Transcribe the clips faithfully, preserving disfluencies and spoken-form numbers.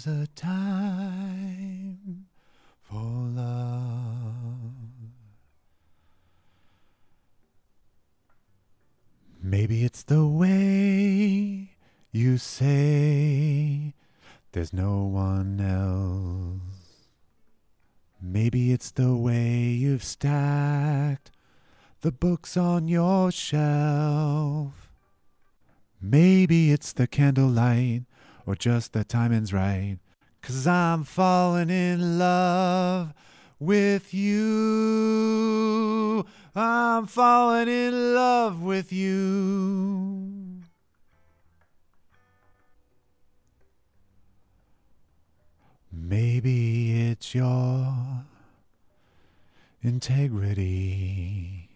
a time for love. Maybe it's the way you say there's no one else. Maybe it's the way you've stacked the books on your shelf. Maybe it's the candlelight or just the timing's right. 'Cause I'm falling in love with you. I'm falling in love with you. Maybe it's your integrity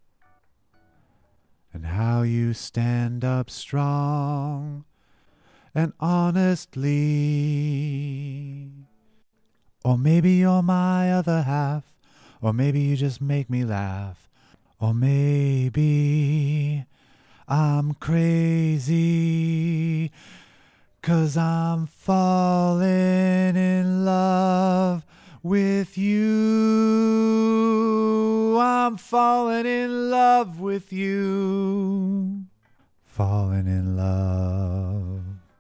and how you stand up strong and honestly. Or maybe you're my other half, or maybe you just make me laugh, or maybe I'm crazy 'cause I'm falling in love with you. I'm falling in love with you. Falling in love.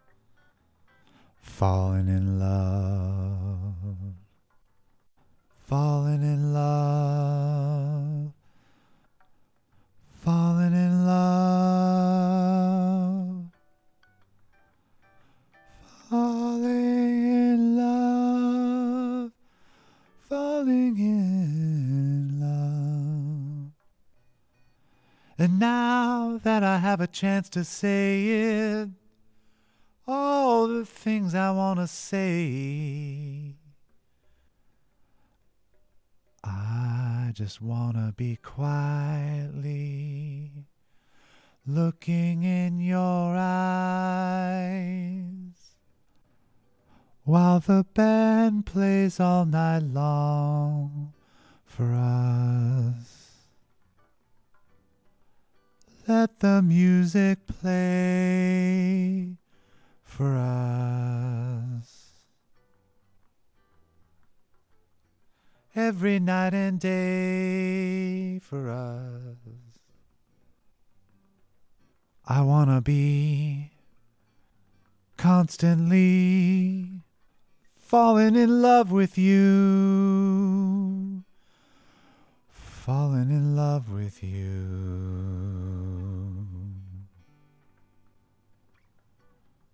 Falling in love. Falling in love. Falling in love. Falling in love. Falling in love. And now that I have a chance to say it, all the things I want to say, I just want to be quietly looking in your eyes while the band plays all night long for us. Let the music play for us. Every night and day for us. I wanna be constantly falling in love with you. Falling in love with you.